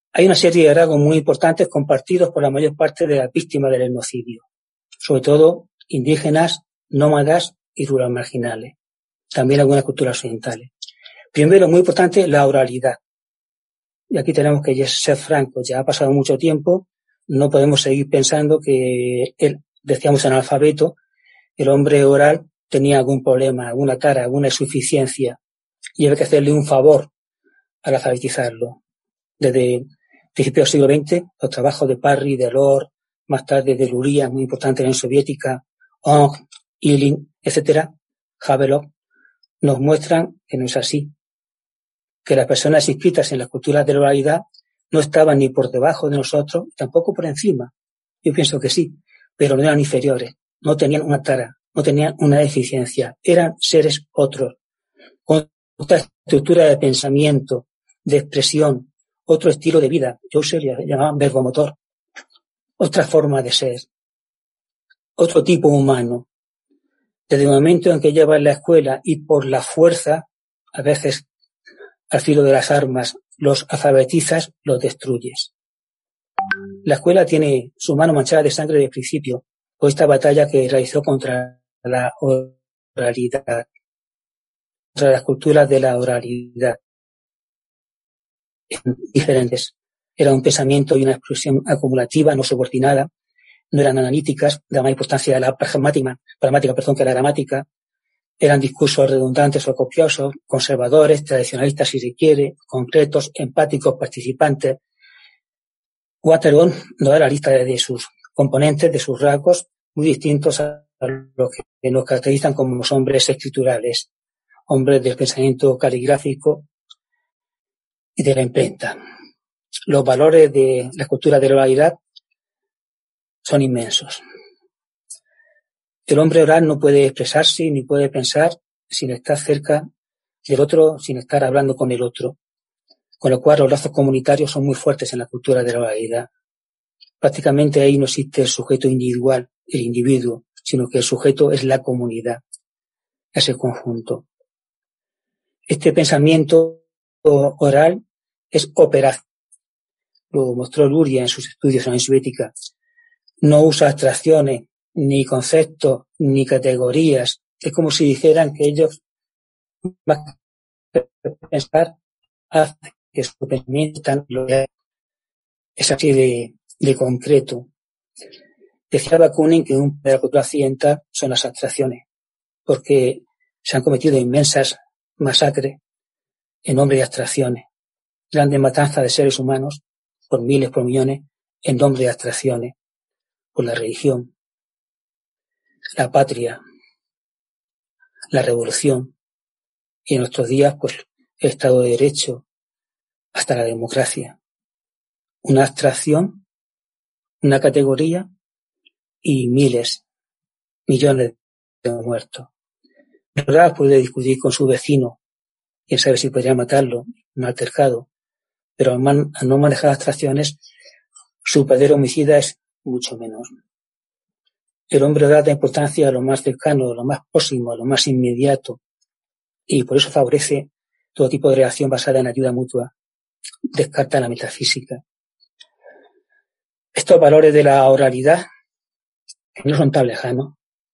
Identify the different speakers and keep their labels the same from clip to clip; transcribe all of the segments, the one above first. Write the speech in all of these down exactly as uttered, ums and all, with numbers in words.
Speaker 1: Hay una serie de rasgos muy importantes compartidos por la mayor parte de las víctimas del etnocidio, sobre todo indígenas, nómadas y rural marginales, también algunas culturas occidentales. Primero, muy importante, la oralidad. Y aquí tenemos que ser francos, ya ha pasado mucho tiempo, no podemos seguir pensando que, el, decíamos analfabeto, el hombre oral tenía algún problema, alguna tara, alguna insuficiencia, y había que hacerle un favor al alfabetizarlo. Desde principios del siglo veinte, los trabajos de Parry, de Delors, más tarde de Luria, muy importante en la Unión Soviética, Ong, Illing, etcétera, Havelock, nos muestran que no es así, que las personas inscritas en las culturas de la oralidad no estaban ni por debajo de nosotros, tampoco por encima. Yo pienso que sí, pero no eran inferiores, no tenían una tara, no tenían una deficiencia, eran seres otros, con otra estructura de pensamiento, de expresión, otro estilo de vida. Husserl le llamaban verbomotor, otra forma de ser, otro tipo humano. Desde el momento en que llevas en la escuela y por la fuerza, a veces al filo de las armas, los alfabetizas, los destruyes. La escuela tiene su mano manchada de sangre desde el principio, por esta batalla que realizó contra la oralidad, contra las culturas de la oralidad diferentes. Era un pensamiento y una expresión acumulativa, no subordinada, no eran analíticas, daban importancia a la pragmática, pragmática perdón, que a la gramática, eran discursos redundantes o copiosos, conservadores, tradicionalistas si se quiere, concretos, empáticos, participantes. Watergate nos da la lista de sus componentes, de sus rasgos, muy distintos a los que nos caracterizan como los hombres escriturales, hombres del pensamiento caligráfico y de la imprenta. Los valores de la cultura de la oralidad son inmensos. El hombre oral no puede expresarse ni puede pensar sin estar cerca del otro, sin estar hablando con el otro. Con lo cual los lazos comunitarios son muy fuertes en la cultura de la oralidad. Prácticamente ahí no existe el sujeto individual, el individuo, sino que el sujeto es la comunidad, es el conjunto. Este pensamiento oral es operaz. Lo mostró Luria en sus estudios en la Unión Soviética. No usa abstracciones, ni conceptos, ni categorías. Es como si dijeran que ellos, más que pensar, hacen que su pensamiento es así de, de concreto. Decía Bakunin que un de la cultura occidental son las abstracciones, porque se han cometido inmensas masacres en nombre de abstracciones, grandes matanzas de seres humanos por miles, por millones, en nombre de abstracciones, por la religión, la patria, la revolución, y en nuestros días, pues, el Estado de Derecho, hasta la democracia. Una abstracción, una categoría y miles, millones de muertos. La verdad puede discutir con su vecino, quién sabe si podría matarlo, un altercado, pero al, man, al no manejar abstracciones, su verdadero homicida es mucho menos. El hombre da importancia a lo más cercano, a lo más próximo, a lo más inmediato, y por eso favorece todo tipo de relación basada en ayuda mutua. Descarta la metafísica. Estos valores de la oralidad, que no son tan lejanos.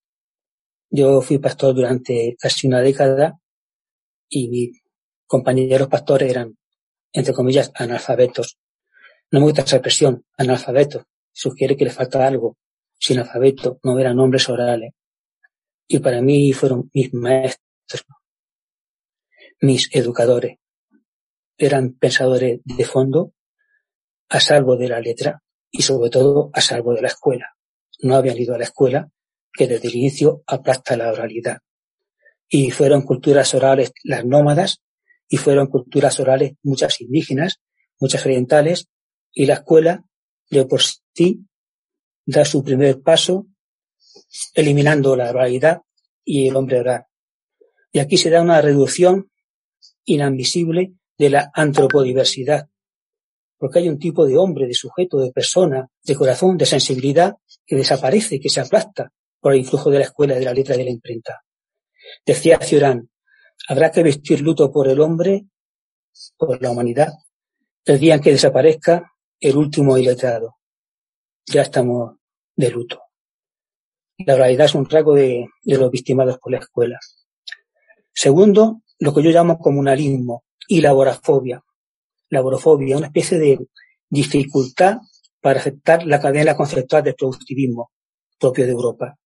Speaker 1: Yo fui pastor durante casi una década y mis compañeros pastores eran, entre comillas, analfabetos. No me gusta esa expresión, analfabetos. Sugiere que le falta algo. Sin alfabeto no eran hombres orales. Y para mí fueron mis maestros, mis educadores. Eran pensadores de fondo, a salvo de la letra y sobre todo a salvo de la escuela. No habían ido a la escuela, que desde el inicio aplasta la oralidad. Y fueron culturas orales las nómadas, y fueron culturas orales muchas indígenas, muchas orientales, y la escuela de por sí da su primer paso eliminando la oralidad y el hombre oral. Y aquí se da una reducción inadmisible de la antropodiversidad, porque hay un tipo de hombre, de sujeto, de persona, de corazón, de sensibilidad que desaparece, que se aplasta por el influjo de la escuela, de la letra y de la imprenta. Decía Cioran, habrá que vestir luto por el hombre, por la humanidad, el día en que desaparezca el último iletrado. Ya estamos de luto. La oralidad es un rasgo de, de los victimados por la escuela. Segundo, lo que yo llamo comunalismo y laborafobia. Laborofobia, una especie de dificultad para aceptar la cadena conceptual del productivismo propio de Europa.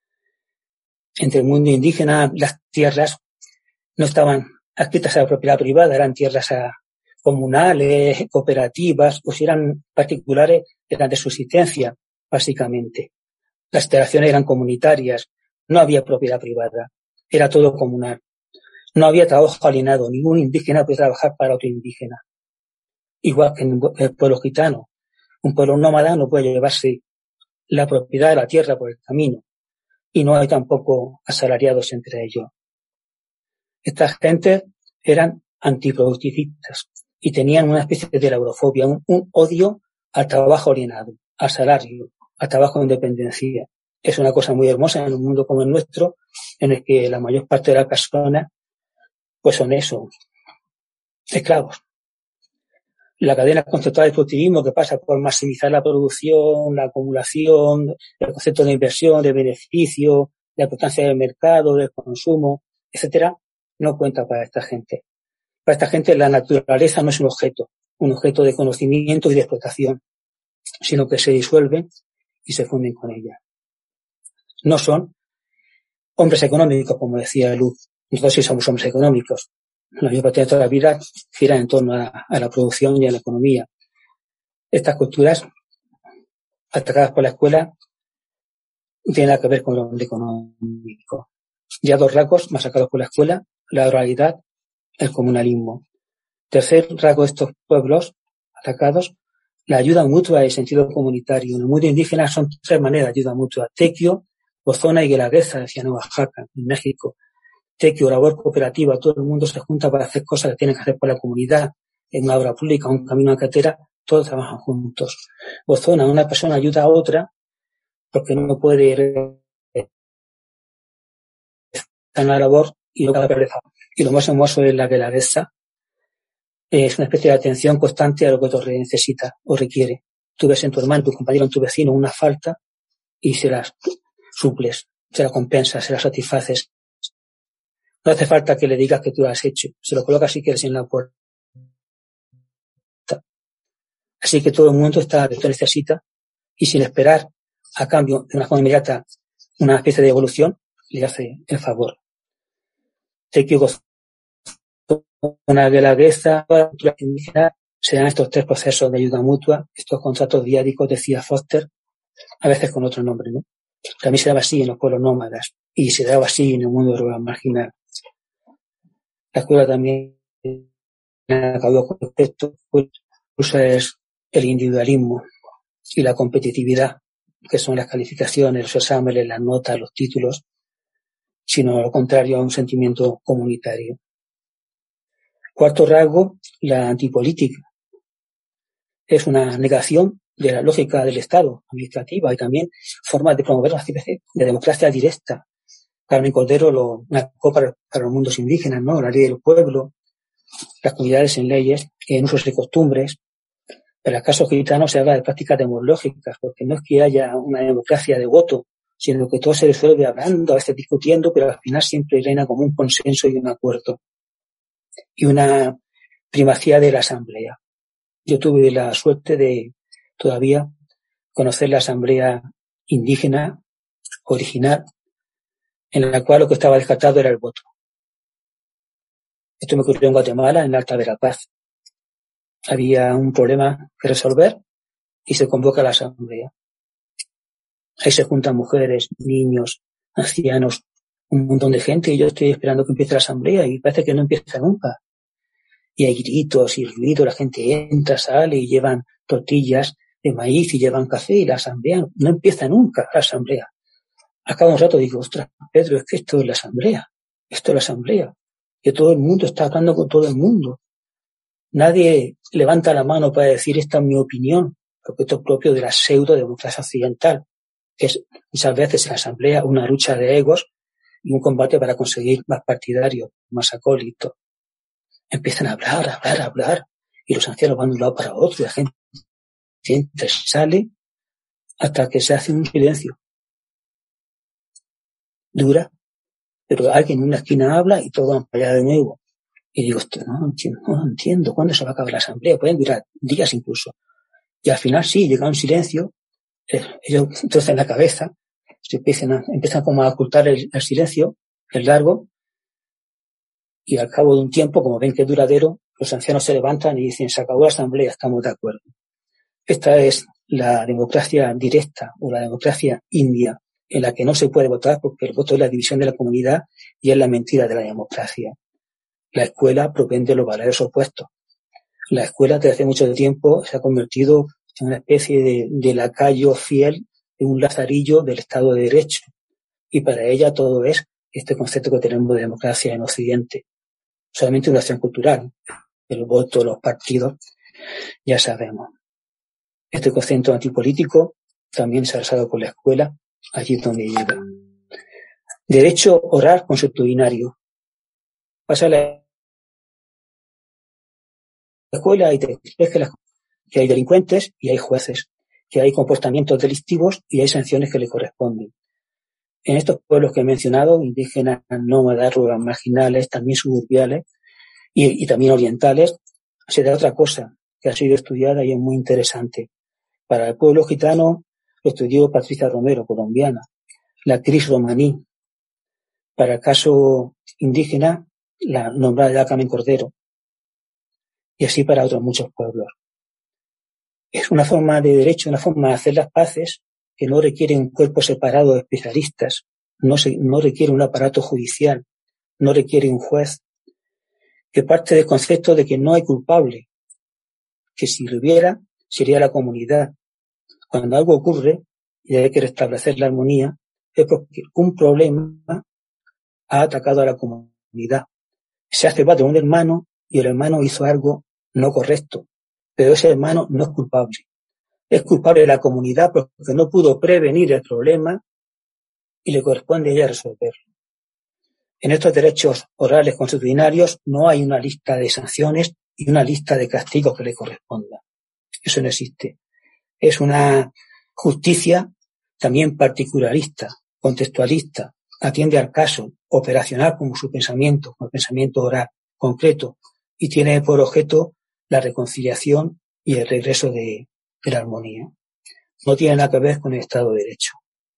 Speaker 1: Entre el mundo indígena, las tierras no estaban adscritas a la propiedad privada, eran tierras a, comunales, cooperativas, o si eran particulares, eran de subsistencia, básicamente. Las instalaciones eran comunitarias, no había propiedad privada, era todo comunal. No había trabajo alienado, ningún indígena podía trabajar para otro indígena. Igual que en el pueblo gitano, un pueblo nómada no puede llevarse la propiedad de la tierra por el camino, y no hay tampoco asalariados entre ellos. Estas gentes eran antiproductivistas y tenían una especie de laborofobia, un, un odio al trabajo alienado, al salario, al trabajo de independencia. Es una cosa muy hermosa en un mundo como el nuestro, en el que la mayor parte de las personas pues son eso, esclavos. La cadena conceptual del productivismo que pasa por maximizar la producción, la acumulación, el concepto de inversión, de beneficio, la importancia del mercado, del consumo, etcétera, no cuenta para esta gente. Para esta gente la naturaleza no es un objeto, un objeto de conocimiento y de explotación, sino que se disuelven y se funden con ella. No son hombres económicos, como decía Luz. Nosotros sí somos hombres económicos. La mayor parte de toda la vida gira en torno a, a la producción y a la economía. Estas culturas, atacadas por la escuela, tienen nada que ver con lo económico. Ya dos rasgos masacados por la escuela, la oralidad, el comunalismo. Tercer rasgo de estos pueblos atacados, la ayuda mutua y el sentido comunitario. En el mundo indígena son tres maneras de ayuda mutua: tequio, bozona y guelaguetza, decían en Oaxaca, en México. Tequio, labor cooperativa, todo el mundo se junta para hacer cosas que tienen que hacer por la comunidad, en una obra pública, un camino a carretera, todos trabajan juntos. Bozona, una persona ayuda a otra porque no puede ir en la labor y no cada pereza. Y lo más hermoso es la guelaguetza. Es una especie de atención constante a lo que otro necesita o requiere. Tú ves en tu hermano, tu compañero, en tu vecino una falta y se la suples, se la compensas, se la satisfaces. No hace falta que le digas que tú lo has hecho. Se lo colocas si quieres en la puerta. Así que todo el mundo está que tú necesita y sin esperar a cambio de una forma inmediata una especie de evolución, le hace el favor. Te equivoco. Una guelaguetza, la cultura indígena, se dan estos tres procesos de ayuda mutua, estos contratos diádicos, decía Foster, a veces con otro nombre, ¿no? También se daba así en los pueblos nómadas y se daba así en el mundo rural marginal. La escuela también acabó con esto, pues es el individualismo y la competitividad, que son las calificaciones, los exámenes, las notas, los títulos, sino lo contrario a un sentimiento comunitario. Cuarto rasgo, la antipolítica. Es una negación de la lógica del Estado, administrativa, y también formas de promover una especie de democracia directa. Carmen Cordero lo marcó para, para los mundos indígenas, ¿no? La ley del pueblo, las comunidades en leyes, en usos y costumbres. Pero en el caso gitano se habla de prácticas demológicas, porque no es que haya una democracia de voto, sino que todo se resuelve hablando, a veces discutiendo, pero al final siempre reina como un consenso y un acuerdo. Y una primacía de la asamblea. Yo tuve la suerte de todavía conocer la asamblea indígena original, en la cual lo que estaba descartado era el voto. Esto me ocurrió en Guatemala, en Alta Verapaz. Había un problema que resolver y se convoca a la asamblea. Ahí se juntan mujeres, niños, ancianos, un montón de gente, y yo estoy esperando que empiece la asamblea y parece que no empieza nunca. Y hay gritos y ruido, la gente entra, sale y llevan tortillas de maíz y llevan café y la asamblea no empieza nunca, la asamblea. Acaba un rato y digo, ostras, Pedro, es que esto es la asamblea, esto es la asamblea, que todo el mundo está hablando con todo el mundo. Nadie levanta la mano para decir esta es mi opinión, porque esto es propio de la pseudo-democracia occidental, que es muchas veces en la asamblea una lucha de egos y un combate para conseguir más partidarios, más acólitos. Empiezan a hablar, a hablar, a hablar, y los ancianos van de un lado para otro y la gente entra y sale hasta que se hace un silencio. Dura, pero alguien en una esquina habla y todos van para allá de nuevo. Y digo, no entiendo, no entiendo, ¿cuándo se va a acabar la asamblea? Pueden durar días incluso. Y al final sí, llega un silencio, eh, ellos trozan la cabeza, se empiezan, a, empiezan como a ocultar el, el silencio, el largo, y al cabo de un tiempo, como ven que es duradero, los ancianos se levantan y dicen, se acabó la asamblea, estamos de acuerdo. Esta es la democracia directa o la democracia india, en la que no se puede votar porque el voto es la división de la comunidad y es la mentira de la democracia. La escuela propende los valores opuestos. La escuela desde hace mucho tiempo se ha convertido en una especie de, de lacayo fiel de un lazarillo del Estado de Derecho. Y para ella todo es este concepto que tenemos de democracia en Occidente. Solamente una acción cultural. El voto, los partidos, ya sabemos. Este concepto antipolítico también se ha basado por la escuela, allí donde llega. Derecho oral consuetudinario. Pasa la escuela y te ves que, que hay delincuentes y hay jueces, que hay comportamientos delictivos y hay sanciones que le corresponden. En estos pueblos que he mencionado, indígenas, nómadas, rurales, marginales, también suburbiales y, y también orientales, se da otra cosa que ha sido estudiada y es muy interesante. Para el pueblo gitano lo estudió Patricia Romero, colombiana, la Cris romaní. Para el caso indígena, la nombrada de Carmen Cordero. Y así para otros muchos pueblos. Es una forma de derecho, una forma de hacer las paces que no requiere un cuerpo separado de especialistas, no, se, no requiere un aparato judicial, no requiere un juez, que parte del concepto de que no hay culpable, que si lo hubiera, sería la comunidad. Cuando algo ocurre y hay que restablecer la armonía, es porque un problema ha atacado a la comunidad. Se hace va de un hermano y el hermano hizo algo no correcto, pero ese hermano no es culpable. Es culpable de la comunidad porque no pudo prevenir el problema y le corresponde a ella resolverlo. En estos derechos orales consuetudinarios no hay una lista de sanciones y una lista de castigos que le corresponda. Eso no existe. Es una justicia también particularista, contextualista, atiende al caso, operacional como su pensamiento, como el pensamiento oral, concreto, y tiene por objeto la reconciliación y el regreso de, de la armonía. No tiene nada que ver con el Estado de Derecho.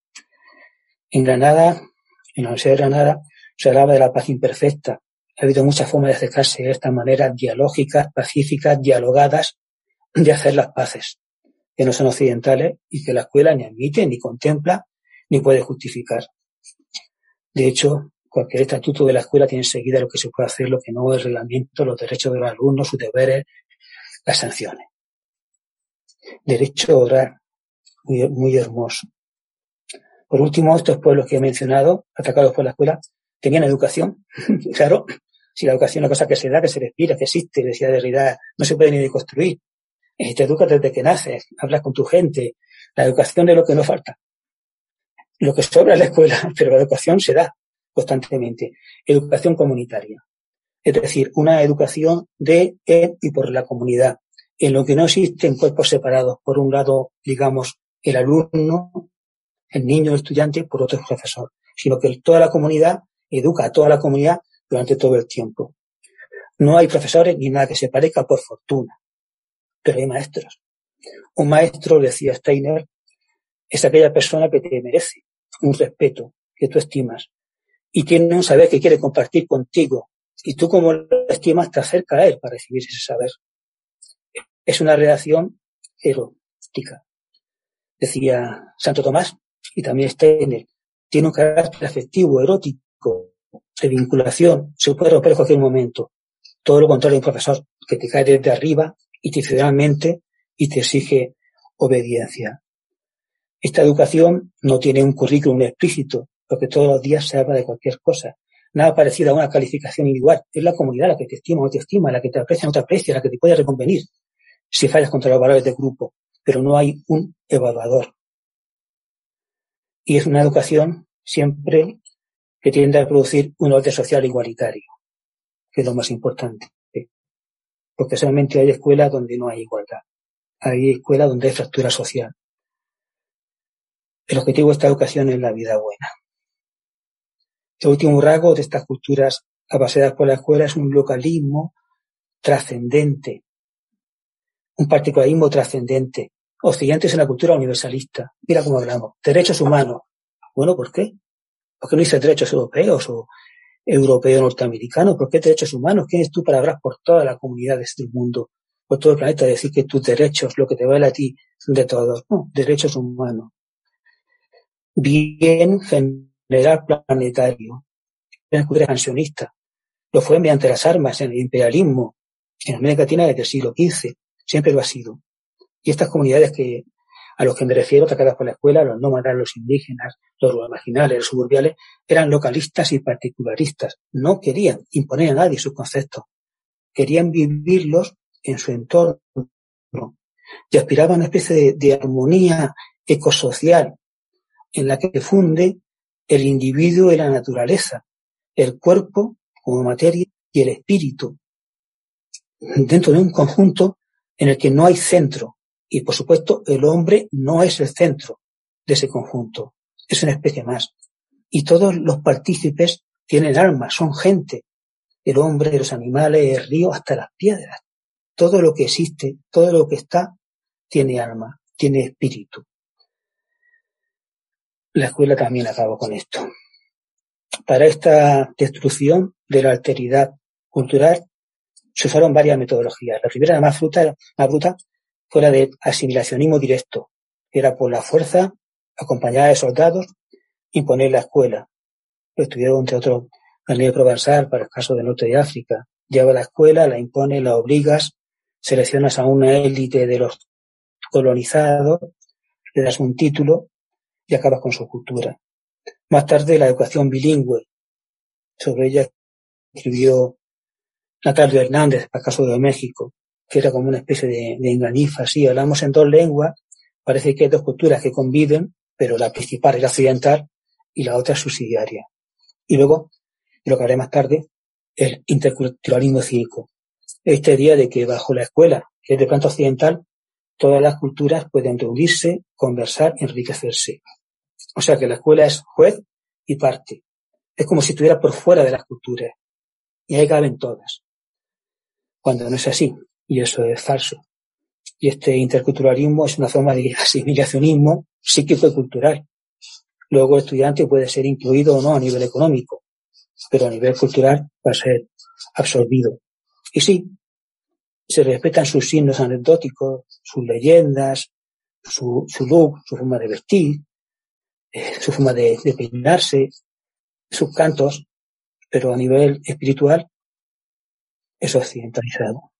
Speaker 1: En Granada, en la Universidad de Granada, se hablaba de la paz imperfecta. Ha habido muchas formas de acercarse de estas maneras dialógicas, pacíficas, dialogadas, de hacer las paces, que no son occidentales y que la escuela ni admite, ni contempla, ni puede justificar. De hecho, cualquier estatuto de la escuela tiene enseguida lo que se puede hacer, lo que no, el reglamento, los derechos de los alumnos, sus deberes, las sanciones. Derecho oral, muy, muy hermoso. Por último, estos pueblos que he mencionado, atacados por la escuela, tenían educación. Claro, si la educación es una cosa que se da, que se respira, que existe, decía Derrida, no se puede ni deconstruir. Eh, te educas desde que naces, hablas con tu gente. La educación es lo que no falta. Lo que sobra es la escuela, pero la educación se da constantemente. Educación comunitaria. Es decir, una educación de, en y por la comunidad, en lo que no existen cuerpos separados. Por un lado, digamos, el alumno, el niño, el estudiante, por otro el profesor, sino que toda la comunidad educa a toda la comunidad durante todo el tiempo. No hay profesores ni nada que se parezca, por fortuna, pero hay maestros. Un maestro, decía Steiner, es aquella persona que te merece un respeto, que tú estimas, y tiene un saber que quiere compartir contigo, y tú como lo estimas te acercas a él para recibir ese saber. Es una relación erótica, decía Santo Tomás, y también Steiner. Tiene un carácter afectivo, erótico, de vinculación, se puede romper en cualquier momento. Todo lo contrario de un profesor que te cae desde arriba institucionalmente y te exige obediencia. Esta educación no tiene un currículum explícito, porque todos los días se habla de cualquier cosa. Nada parecido a una calificación individual. Es la comunidad la que te estima o no te estima, la que te aprecia o no te aprecia, la que te puede reconvenir si fallas contra los valores del grupo. Pero no hay un evaluador. Y es una educación siempre que tiende a producir un orden social igualitario, que es lo más importante. porque solamente hay escuelas donde no hay igualdad. Hay escuelas donde hay fractura social. El objetivo de esta educación es la vida buena. El último rasgo de estas culturas apaseadas por la escuela es un localismo trascendente, un particularismo trascendente. Occidente es una cultura universalista. Mira cómo hablamos. Derechos humanos. Bueno, ¿por qué? ¿Por qué no dices derechos europeos o europeos norteamericanos? ¿Por qué derechos humanos? ¿Quién es tú para hablar por todas las comunidades del mundo, por todo el planeta, decir que tus derechos, lo que te vale a ti, son de todos? No, derechos humanos. Bien general planetario. Una cultura expansionista. Lo fue mediante las armas, en el imperialismo, en América Latina desde el siglo quince. Siempre lo ha sido. Y estas comunidades que a los que me refiero, atacadas por la escuela, los nómadas, los indígenas, los rurales marginales, los suburbiales, eran localistas y particularistas. No querían imponer a nadie sus conceptos. Querían vivirlos en su entorno. Y aspiraban a una especie de, de armonía ecosocial en la que funde el individuo y la naturaleza, el cuerpo como materia y el espíritu, dentro de un conjunto en el que no hay centro. Y, por supuesto, el hombre no es el centro de ese conjunto. Es una especie más. Y todos los partícipes tienen alma, son gente. El hombre, los animales, el río, hasta las piedras. Todo lo que existe, todo lo que está, tiene alma, tiene espíritu. La escuela también acabó con esto. Para esta destrucción de la alteridad cultural se usaron varias metodologías. La primera, la más bruta, más bruta fue la de asimilacionismo directo, que era por la fuerza, acompañada de soldados, imponer la escuela. Lo estudiaron, entre otros, René Provençal para el caso del norte de África. Lleva la escuela, la impone, la obligas, seleccionas a una élite de los colonizados, le das un título y acabas con su cultura. Más tarde, la educación bilingüe. Sobre ella escribió Natalio Hernández para el caso de México, que era como una especie de, de enganifa. Sí, hablamos en dos lenguas, parece que hay dos culturas que conviven, pero la principal es la occidental y la otra es subsidiaria. Y luego, lo que haré más tarde, el interculturalismo cívico. Esta idea de que bajo la escuela, que es de planta occidental, todas las culturas pueden reunirse, conversar, enriquecerse. O sea que la escuela es juez y parte. Es como si estuviera por fuera de las culturas. Y ahí caben todas. Cuando no es así. Y eso es falso. Y este interculturalismo es una forma de asimilacionismo psíquico y cultural. Luego el estudiante puede ser incluido o no a nivel económico, pero a nivel cultural va a ser absorbido. Y sí, se respetan sus signos anecdóticos, sus leyendas, su, su look, su forma de vestir, eh, su forma de, de peinarse, sus cantos, pero a nivel espiritual es occidentalizado.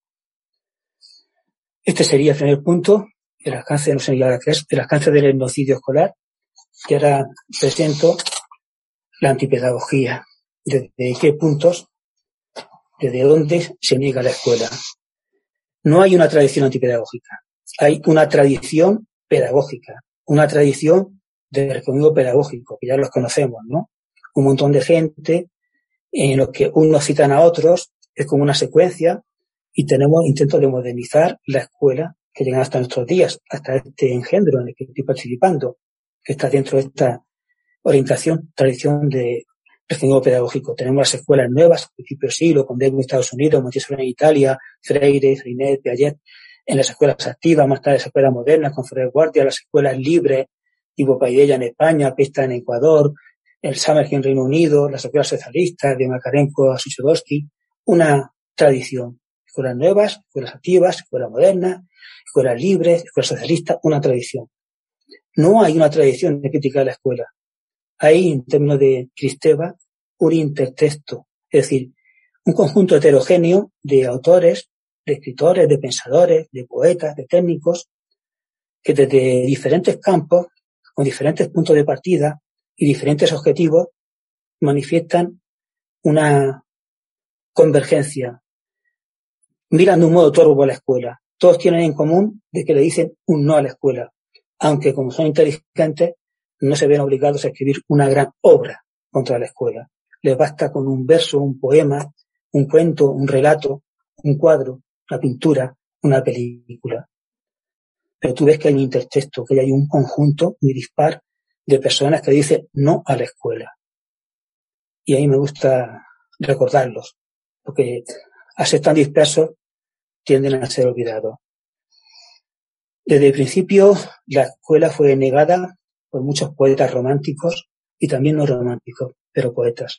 Speaker 1: Este sería el primer punto, el alcance, no sé ya qué es, el alcance del etnocidio escolar, que ahora presento la antipedagogía. ¿Desde qué puntos, desde dónde se niega la escuela? No hay una tradición antipedagógica, hay una tradición pedagógica, una tradición de recorrido pedagógico, que ya los conocemos, ¿no? Un montón de gente en los que unos citan a otros, es como una secuencia, y tenemos intentos de modernizar la escuela que llegan hasta nuestros días, hasta este engendro en el que estoy participando, que está dentro de esta orientación, tradición de recorrido pedagógico. Tenemos las escuelas nuevas, a principios del siglo, con Dewey en Estados Unidos, Montessori en Italia, Freire, Freinet, Piaget, en las escuelas activas, más tarde las escuelas modernas, con Ferrer Guardia, las escuelas libres, tipo Paideia en España, Pista en Ecuador, el Summerhill en Reino Unido, las escuelas socialistas de Makarenko a Suchodolski, una tradición. Escuelas nuevas, escuelas activas, escuelas modernas, escuelas libres, escuelas socialistas, una tradición. No hay una tradición de crítica de la escuela. Hay, en términos de Kristeva, un intertexto, es decir, un conjunto heterogéneo de autores, de escritores, de pensadores, de poetas, de técnicos, que desde diferentes campos, con diferentes puntos de partida y diferentes objetivos, manifiestan una convergencia, miran de un modo torvo a la escuela. Todos tienen en común de que le dicen un no a la escuela, aunque como son inteligentes, no se ven obligados a escribir una gran obra contra la escuela. Les basta con un verso, un poema, un cuento, un relato, un cuadro, una pintura, una película. Pero tú ves que hay un intertexto, que hay un conjunto muy dispar de personas que dicen no a la escuela. Y a mí me gusta recordarlos, porque al ser tan dispersos tienden a ser olvidados. Desde el principio, la escuela fue negada por muchos poetas románticos y también no románticos, pero poetas.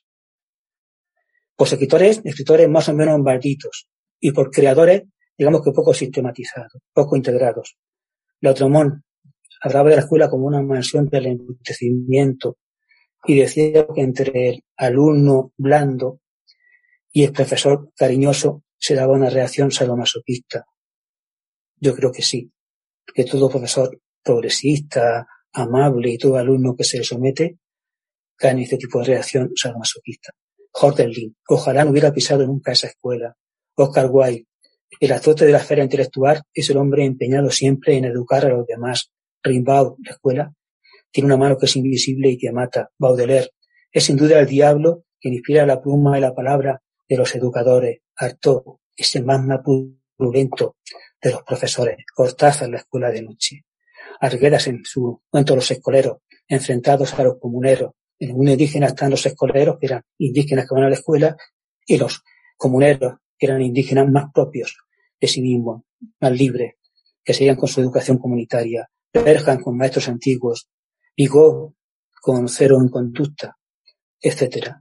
Speaker 1: Por escritores, escritores más o menos malditos y por creadores, digamos que poco sistematizados, poco integrados. Lautréamont hablaba de la escuela como una mansión del embrutecimiento y decía que entre el alumno blando y el profesor cariñoso se daba una reacción sadomasoquista. Yo creo que sí, que todo profesor progresista, amable y todo alumno que se le somete cae en este tipo de reacción sadomasoquista. Hölderlin, ojalá no hubiera pisado nunca esa escuela. Oscar Wilde, el azote de la esfera intelectual es el hombre empeñado siempre en educar a los demás. Rimbaud, la escuela, tiene una mano que es invisible y que mata. Baudelaire, es sin duda el diablo que inspira la pluma y la palabra de los educadores. Artaud, es el magma purulento de los profesores. Cortázar, la escuela de noche. Arguedas en su cuento Los escoleros, enfrentados a los comuneros. En el mundo indígena están los escoleros, que eran indígenas que van a la escuela, y los comuneros, que eran indígenas más propios de sí mismos, más libres, que seguían con su educación comunitaria. Berghan con maestros antiguos, Vigo con cero en conducta, etcétera.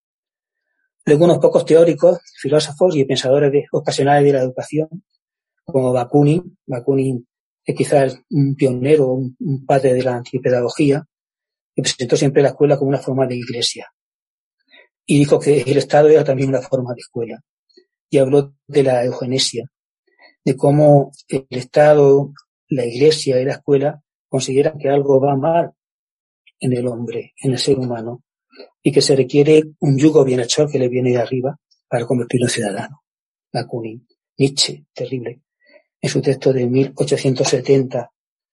Speaker 1: Luego unos pocos teóricos, filósofos y pensadores de, ocasionales de la educación, como Bakunin. Bakunin es quizás un pionero, un, un padre de la antipedagogía, que presentó siempre la escuela como una forma de iglesia. Y dijo que el Estado era también una forma de escuela. Y habló de la eugenesia, de cómo el Estado, la iglesia y la escuela consideran que algo va mal en el hombre, en el ser humano, y que se requiere un yugo bienhechor que le viene de arriba para convertirlo en ciudadano. Bakunin. Nietzsche, terrible, en su texto de mil ochocientos setenta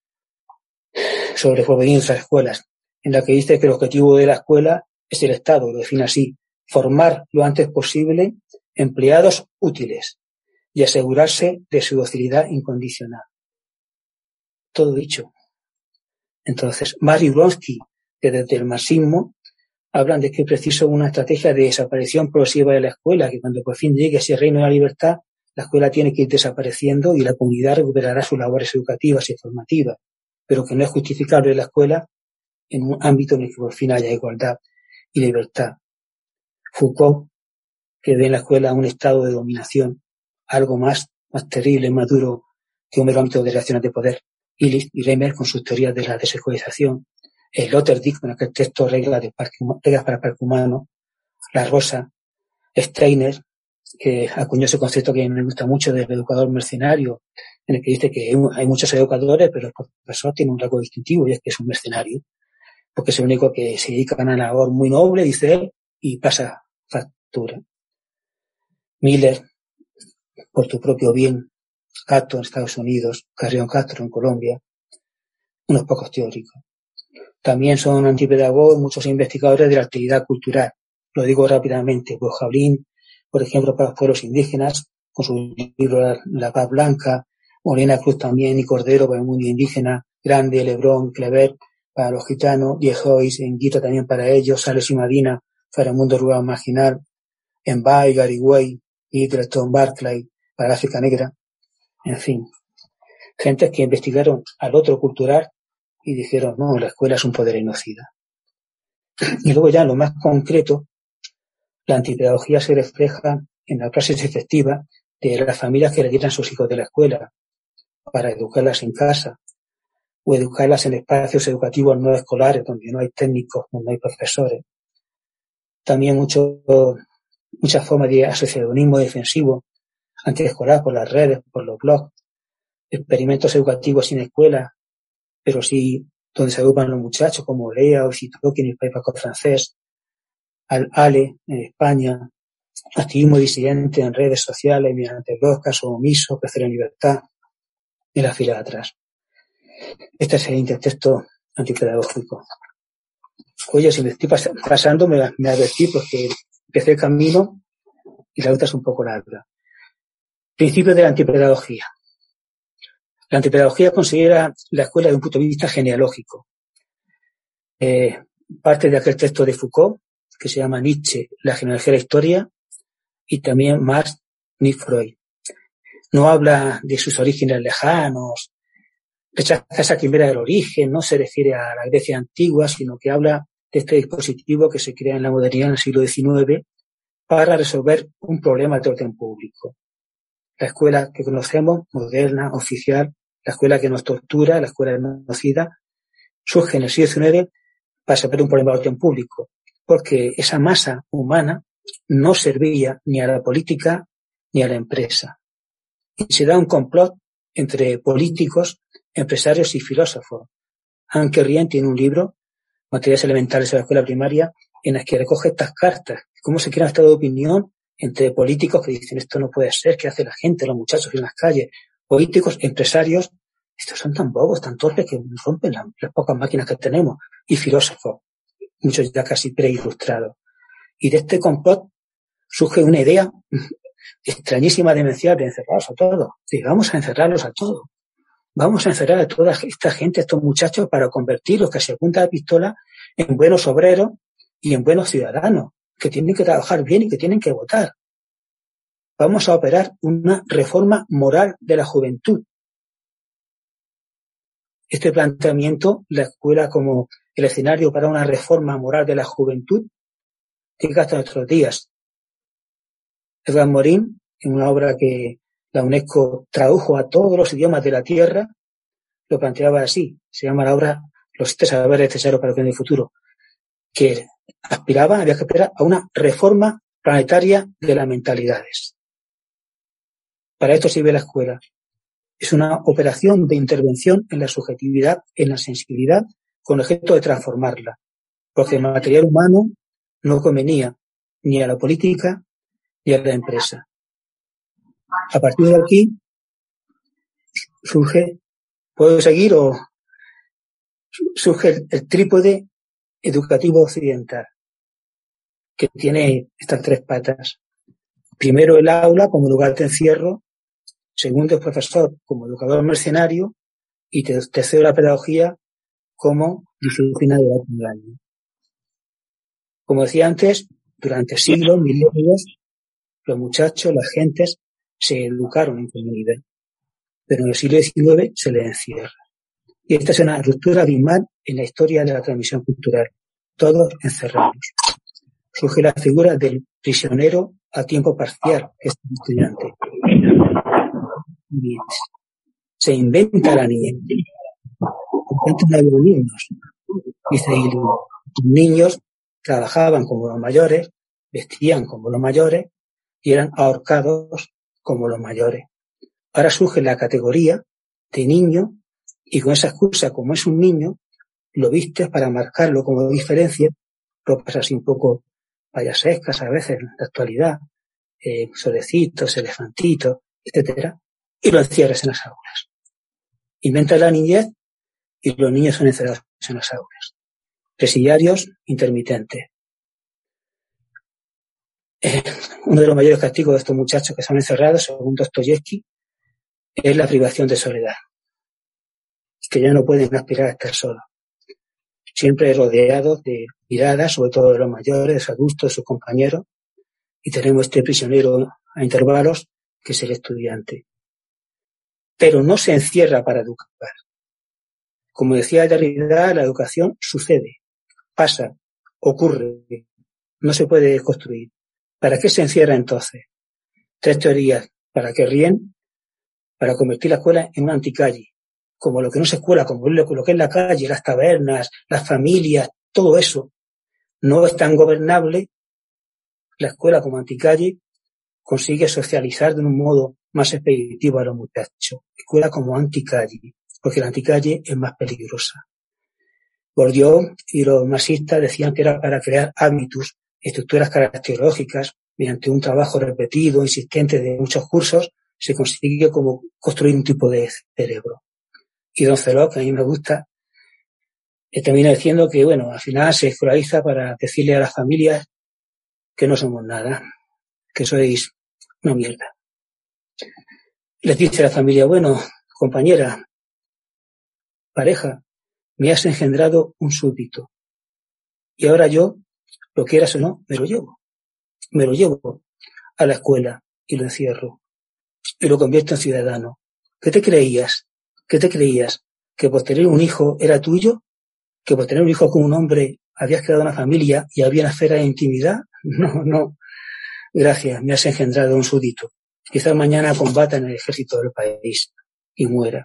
Speaker 1: sobre provenientes a las escuelas, en la que dice que el objetivo de la escuela es el Estado, lo define así, formar lo antes posible empleados útiles y asegurarse de su docilidad incondicional. Todo dicho. Entonces, Marx y Blonsky, que desde el marxismo hablan de que es preciso una estrategia de desaparición progresiva de la escuela, que cuando por fin llegue ese reino de la libertad, la escuela tiene que ir desapareciendo y la comunidad recuperará sus labores educativas y formativas, pero que no es justificable la escuela en un ámbito en el que por fin haya igualdad y libertad. Foucault, que ve en la escuela un estado de dominación, algo más, más terrible, más duro que un mero ámbito de relaciones de poder. Illich y Reimer con sus teorías de la desescolarización. Sloterdijk con aquel texto Reglas, de parque, reglas para el parque humano. La Rosa. Steiner, que acuñó ese concepto que me gusta mucho del educador mercenario, en el que dice que hay muchos educadores, pero el profesor tiene un rasgo distintivo y es que es un mercenario, porque es el único que se dedica a una labor muy noble, dice él, y pasa factura. Miller, por tu propio bien. Cato en Estados Unidos, Carrión Castro en Colombia, unos pocos teóricos. También son antipedagogos muchos investigadores de la actividad cultural. Lo digo rápidamente, pues Jablín, por ejemplo, para los pueblos indígenas, con su libro La, la Paz Blanca, Morena Cruz también y Cordero para el mundo indígena, Grande, Lebrón, Clever para los gitanos, Diejois, Enguito también para ellos, Sales y Madina para el mundo rural marginal, Embay, Garigüey, Middleton, Barclay para el África Negra. En fin, gentes que investigaron al otro cultural y dijeron, no, la escuela es un poder genocida. Y luego ya en lo más concreto, la antipedagogía se refleja en la praxis efectiva de las familias que retiran a sus hijos de la escuela para educarlas en casa o educarlas en espacios educativos no escolares donde no hay técnicos, donde no hay profesores. También mucho, muchas formas de asociacionismo defensivo antiescolar por las redes, por los blogs, experimentos educativos sin escuela, pero sí donde se agrupan los muchachos como Lea o Citoki en el País Vasco francés, al Ale en España, activismo disidente en redes sociales mediante blogs, caso omiso, crecer en libertad, en la fila de atrás. Este es el intertexto antipedagógico. Oye, si me estoy pas- pasando, me, me advertí porque empecé el camino y la ruta es un poco larga. Principios de la antipedagogía. La antipedagogía considera la escuela desde un punto de vista genealógico. Eh, parte de aquel texto de Foucault, que se llama Nietzsche, la genealogía de la historia, y también Marx ni Freud. No habla de sus orígenes lejanos, rechaza esa quimera del origen, no se refiere a la Grecia antigua, sino que habla de este dispositivo que se crea en la modernidad en el siglo diecinueve para resolver un problema de orden público. La escuela que conocemos, moderna, oficial, la escuela que nos tortura, la escuela genocida, surge en el siglo diecinueve para resolver un problema de orden público, porque esa masa humana no servía ni a la política ni a la empresa. Y se da un complot entre políticos, empresarios y filósofos. Anke Rien tiene un libro, Materias elementales de la escuela primaria, en las que recoge estas cartas, cómo se crea un estado de opinión entre políticos que dicen esto no puede ser, ¿qué hace la gente, los muchachos en las calles? Políticos, empresarios, estos son tan bobos, tan torpes que rompen las, las pocas máquinas que tenemos, y filósofos, muchos ya casi preilustrados. Y de este complot surge una idea extrañísima, demencial, de encerrarlos a todos. Sí, vamos a encerrarlos a todos. Vamos a encerrar a toda esta gente, a estos muchachos, para convertirlos, que se apunta la pistola, en buenos obreros y en buenos ciudadanos, que tienen que trabajar bien y que tienen que votar. Vamos a operar una reforma moral de la juventud. Este planteamiento, la escuela como el escenario para una reforma moral de la juventud, llega hasta nuestros días. Edvard Morin, en una obra que la UNESCO tradujo a todos los idiomas de la Tierra, lo planteaba así. Se llama la obra Los siete saberes necesarios para el futuro, que aspiraba, había que aspirar a una reforma planetaria de las mentalidades. Para esto sirve la escuela. Es una operación de intervención en la subjetividad, en la sensibilidad, con el objeto de transformarla, porque el material humano no convenía ni a la política ni a la empresa. A partir de aquí surge, ¿puedo seguir o surge el, el trípode educativo occidental, que tiene estas tres patas? Primero, el aula como lugar de encierro. Segundo, el profesor como educador mercenario. Y tercero, la pedagogía como disciplina de engaño. Como decía antes, durante siglos, milenios, los muchachos, las gentes, se educaron en comunidad. Pero en el siglo diecinueve se les encierra. Y esta es una ruptura abismal en la historia de la transmisión cultural. Todos encerrados. Surge la figura del prisionero a tiempo parcial, que es el estudiante. Y se inventa la niñez. Antes no había niños. Dice, y los niños trabajaban como los mayores, vestían como los mayores y eran ahorcados como los mayores. Ahora surge la categoría de niño y con esa excusa, como es un niño, lo vistes para marcarlo como diferencia, ropas así un poco payasescas a veces en la actualidad, eh, solecitos, elefantitos, etcétera, y lo encierras en las aulas. Inventa la niñez y los niños son encerrados en las aulas. Presidiarios intermitentes. Eh, uno de los mayores castigos de estos muchachos que son encerrados, según Dostoyevsky, es la privación de soledad. Que ya no pueden aspirar a estar solos. Siempre rodeados de miradas, sobre todo de los mayores, de sus adultos, de sus compañeros, y tenemos este prisionero a intervalos, que es el estudiante. Pero no se encierra para educar. Como decía Derrida, la educación sucede, pasa, ocurre, no se puede construir. ¿Para qué se encierra entonces? Tres teorías. Para que ríen, para convertir la escuela en una anticalle, como lo que no es escuela, como lo que es la calle, las tabernas, las familias, todo eso no es tan gobernable. La escuela como anticalle consigue socializar de un modo más expeditivo a los muchachos. Escuela como anticalle, porque la anticalle es más peligrosa. Bourdieu y los marxistas decían que era para crear hábitus, estructuras caracterológicas, mediante un trabajo repetido, insistente de muchos cursos, se consigue como construir un tipo de cerebro. Y Don Celot, que a mí me gusta, eh, termina diciendo que, bueno, al final se escolariza para decirle a las familias que no somos nada, que sois una mierda. les dice a la familia, bueno, compañera, pareja, me has engendrado un súbdito. Y ahora yo, lo quieras o no, me lo llevo. Me lo llevo a la escuela y lo encierro. Y lo convierto en ciudadano. ¿Qué te creías? ¿Qué te creías? ¿Que por tener un hijo era tuyo? ¿Que por tener un hijo con un hombre habías creado una familia y había una esfera de intimidad? No, no. Gracias, me has engendrado un súbdito. Quizás mañana combata en el ejército del país y muera.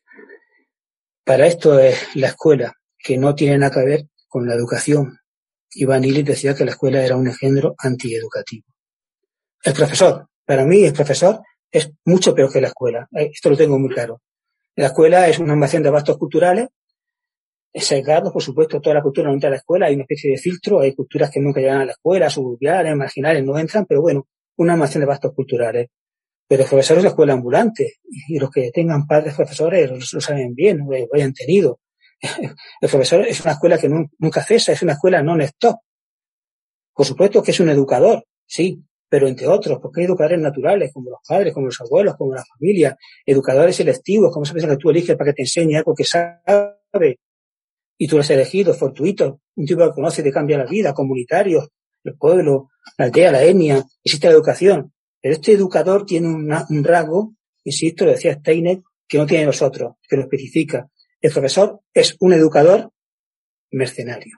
Speaker 1: Para esto es la escuela, que no tiene nada que ver con la educación. Iván Illich decía que la escuela era un engendro antieducativo. El profesor, para mí el profesor es mucho peor que la escuela. Esto lo tengo muy claro. La escuela es una almacén de bastos culturales, sesgados, por supuesto, toda la cultura no entra a la escuela, hay una especie de filtro, hay culturas que nunca llegan a la escuela, suburbiales, marginales, no entran, pero bueno, una almacén de bastos culturales. Pero los profesores de escuela ambulante, y los que tengan padres profesores lo, lo saben bien, lo, lo hayan tenido. El profesor es una escuela que no, nunca cesa, es una escuela non-stop. Por supuesto que es un educador, sí, pero entre otros, porque hay educadores naturales, como los padres, como los abuelos, como la familia, educadores selectivos, como esa persona que tú eliges para que te enseñe algo que sabe, y tú lo has elegido, fortuito, un tipo que conoce y te cambia la vida, comunitarios, el pueblo, la aldea, la etnia, existe la educación. Pero este educador tiene una, un rasgo, insisto, lo decía Steiner, que no tiene los otros, que lo especifica. El profesor es un educador mercenario.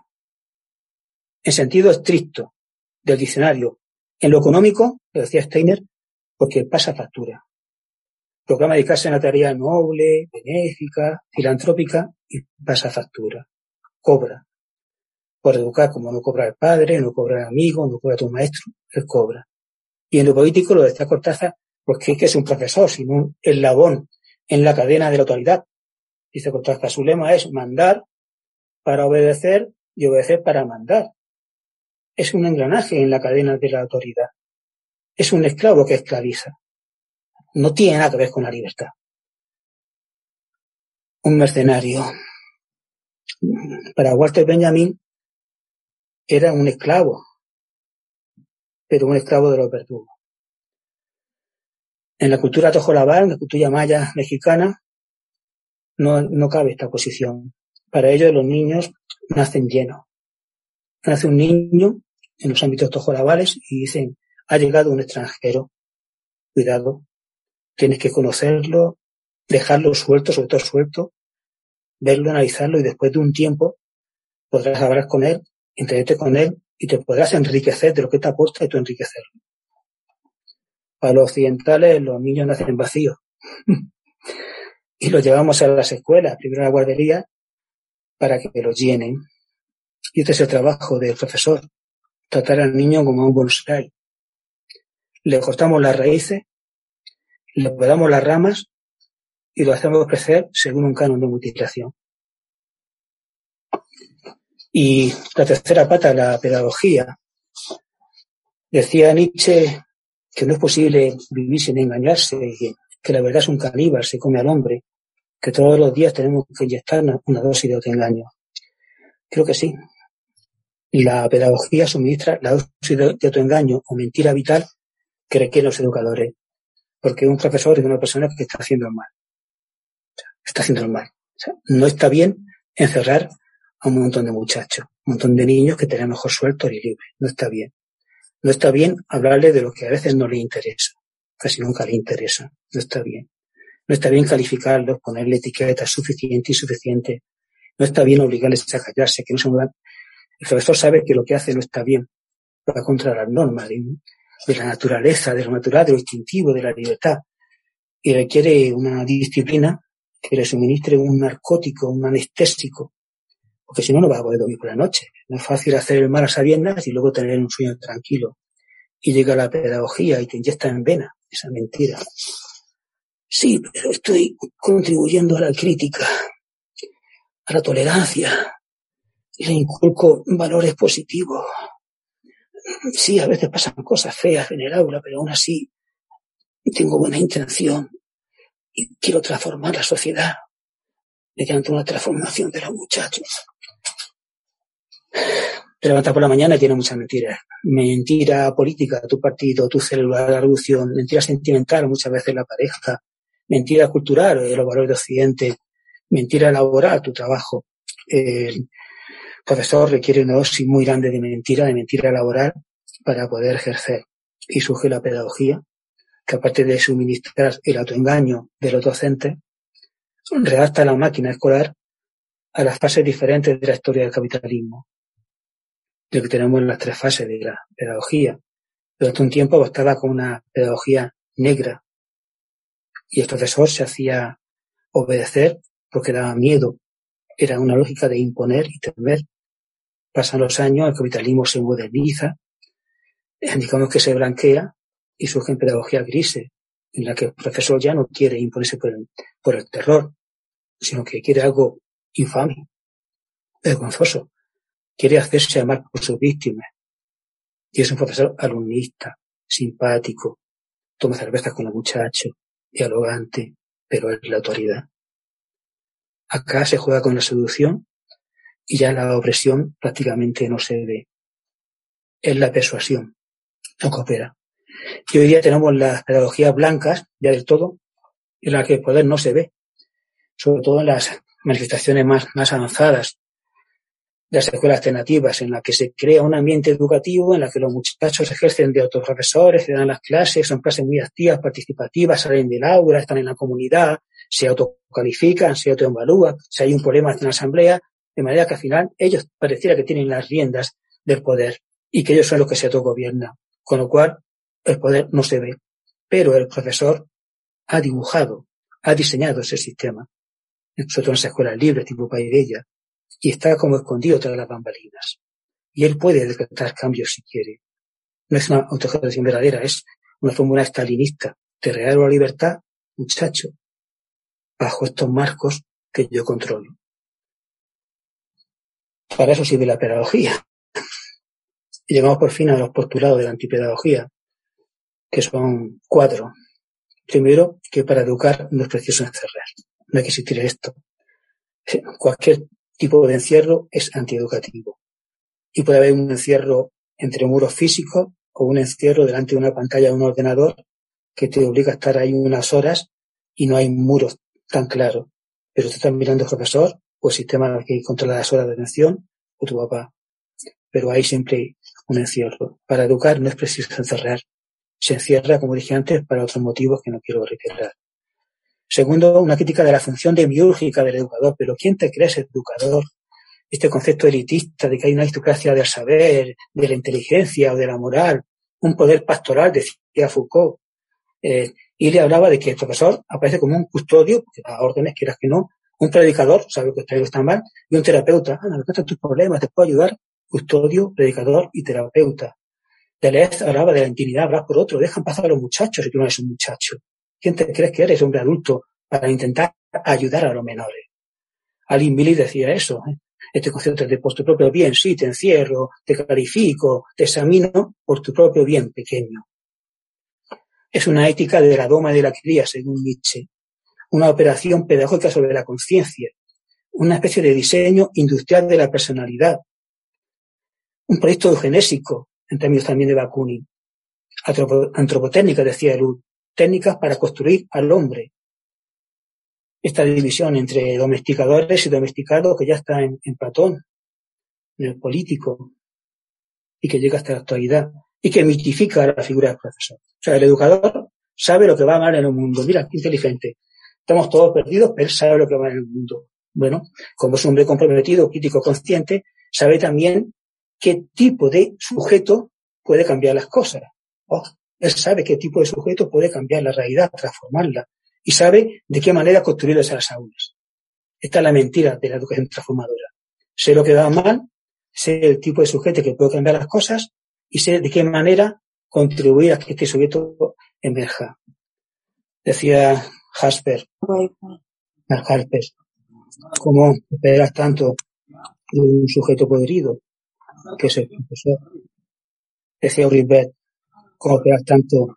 Speaker 1: En sentido estricto del diccionario. En lo económico, lo decía Steiner, porque pasa factura. Proclama dedicarse a una tarea noble, benéfica, filantrópica, y pasa factura. Cobra. Por educar, como no cobra el padre, no cobra el amigo, no cobra tu maestro, él cobra. Y en lo político lo decía Cortázar, porque es que es un profesor, sino un eslabón en la cadena de la autoridad. Dice Cortázar, su lema es mandar para obedecer y obedecer para mandar. Es un engranaje en la cadena de la autoridad. Es un esclavo que esclaviza. No tiene nada que ver con la libertad. Un mercenario. Para Walter Benjamin era un esclavo, pero un esclavo de los verdugos. En la cultura tojolabal, en la cultura maya mexicana, no, no cabe esta posición. Para ellos los niños nacen llenos. Nace un niño en los ámbitos tojolabales y dicen, ha llegado un extranjero. Cuidado, tienes que conocerlo, dejarlo suelto, sobre todo suelto, verlo, analizarlo y después de un tiempo podrás hablar con él, entenderte con él y te podrás enriquecer de lo que te aporta y tú enriquecerlo. Para los occidentales los niños nacen vacíos y los llevamos a las escuelas, primero a la guardería, para que los llenen. Y este es el trabajo del profesor, tratar al niño como un bonsái. Le cortamos las raíces, le podamos las ramas y lo hacemos crecer según un canon de mutilación. Y la tercera pata, la pedagogía. Decía Nietzsche que no es posible vivir sin engañarse, que, que la verdad es un caníbal, se come al hombre, que todos los días tenemos que inyectarnos una dosis de autoengaño. Creo que sí. Y la pedagogía suministra la dosis de, de autoengaño o mentira vital que requieren los educadores. Porque un profesor es una persona que está haciendo el mal. Está haciendo el mal. O sea, no está bien encerrar a un montón de muchachos, un montón de niños que tenemos mejor sueltos y libres. No está bien. No está bien hablarle de lo que a veces no le interesa. Casi nunca le interesa. No está bien. No está bien calificarlos, ponerle etiquetas suficiente y suficiente. No está bien obligarles a callarse, que no se muevan. El profesor sabe que lo que hace no está bien. Va contra las normas de, de la naturaleza, de lo natural, de lo instintivo, de la libertad. Y requiere una disciplina que le suministre un narcótico, un anestésico. Porque si no, no va a poder dormir por la noche. No es fácil hacer el mal a sabiendas y luego tener un sueño tranquilo. Y llega la pedagogía y te inyecta en vena esa mentira. Sí, pero estoy contribuyendo a la crítica, a la tolerancia. Y le inculco valores positivos. Sí, a veces pasan cosas feas en el aula, pero aún así tengo buena intención y quiero transformar la sociedad mediante una transformación de los muchachos. Te levantas por la mañana y tienes muchas mentiras. Mentira política, tu partido, tu célula, la revolución, mentira sentimental, muchas veces la pareja, mentira cultural, de los valores de Occidente, mentira laboral, tu trabajo. El profesor requiere una dosis muy grande de mentira, de mentira laboral, para poder ejercer. Y surge la pedagogía, que aparte de suministrar el autoengaño de los docentes, redacta la máquina escolar a las fases diferentes de la historia del capitalismo. Lo que tenemos en las tres fases de la pedagogía. Durante un tiempo estaba con una pedagogía negra y el profesor se hacía obedecer porque daba miedo. Era una lógica de imponer y temer. Pasan los años, el capitalismo se moderniza, digamos que se blanquea y surgen pedagogías grises, en la que el profesor ya no quiere imponerse por el, por el terror, sino que quiere algo infame, vergonzoso. Quiere hacerse amar por sus víctimas. Y es un profesor alumnista, simpático, toma cervezas con los muchachos, dialogante, pero es la autoridad. Acá se juega con la seducción y ya la opresión prácticamente no se ve. Es la persuasión, no coopera. Y hoy día tenemos las pedagogías blancas, ya del todo, en las que el poder no se ve, sobre todo en las manifestaciones más, más avanzadas de las escuelas alternativas, en las que se crea un ambiente educativo, en la que los muchachos ejercen de autoprofesores, se dan las clases, son clases muy activas, participativas, salen del aula, están en la comunidad, se autocalifican, se autoevalúan, si hay un problema en la asamblea, de manera que al final ellos pareciera que tienen las riendas del poder y que ellos son los que se autogobiernan, con lo cual el poder no se ve, pero el profesor ha dibujado, ha diseñado ese sistema, sobre todo en las escuelas libres tipo Paidella, y está como escondido tras las bambalinas. Y él puede decretar cambios si quiere. No es una autogestión verdadera, es una fórmula estalinista. Te regalo la libertad, muchacho, bajo estos marcos que yo controlo. Para eso sirve la pedagogía. Y llegamos por fin a los postulados de la antipedagogía, que son cuatro. Primero, que para educar no es preciso encerrar. No hay que existir esto. Cualquier tipo de encierro es antieducativo. Y puede haber un encierro entre muros físicos o un encierro delante de una pantalla de un ordenador que te obliga a estar ahí unas horas y no hay muros tan claros. Pero tú estás mirando al profesor o el sistema que controla las horas de atención o tu papá. Pero hay siempre un encierro. Para educar no es preciso encerrar. Se encierra, como dije antes, para otros motivos que no quiero reiterar. Segundo, una crítica de la función demiúrgica del educador. ¿Pero quién te crees educador? Este concepto elitista de que hay una aristocracia del saber, de la inteligencia o de la moral, un poder pastoral, decía Foucault. Eh, y le hablaba de que el profesor aparece como un custodio, que da órdenes, quieras que no, un predicador, sabe que está, está mal, y un terapeuta. Ah, me cuentan tus problemas, te puedo ayudar. Custodio, predicador y terapeuta. Deleuze hablaba de la intimidad, hablar por otro, dejan pasar a los muchachos si tú no eres un muchacho. ¿Quién te crees que eres, hombre adulto, para intentar ayudar a los menores? Aline Billy decía eso, ¿eh? Este concepto de por tu propio bien, sí, te encierro, te clarifico, te examino por tu propio bien pequeño. Es una ética de la doma y de la cría, según Nietzsche. Una operación pedagógica sobre la conciencia. Una especie de diseño industrial de la personalidad. Un proyecto eugenésico, en términos también de Bakunin. Antropotécnica, decía Lud. Técnicas para construir al hombre. Esta división entre domesticadores y domesticados que ya está en, en Platón, en el político, y que llega hasta la actualidad, y que mitifica la figura del profesor. O sea, el educador sabe lo que va mal en el mundo. Mira, qué inteligente. Estamos todos perdidos, pero él sabe lo que va mal en el mundo. Bueno, como es un hombre comprometido, crítico, consciente, sabe también qué tipo de sujeto puede cambiar las cosas. Oh, él sabe qué tipo de sujeto puede cambiar la realidad, transformarla. Y sabe de qué manera construir esas aulas. Esta es la mentira de la educación transformadora. Sé lo que va mal, sé el tipo de sujeto que puede cambiar las cosas y sé de qué manera contribuir a que este sujeto emerja. Decía Jasper, Harper, ¿cómo esperas tanto de un sujeto podrido que es el profesor? Decía Uribe, ¿cómo esperas tanto?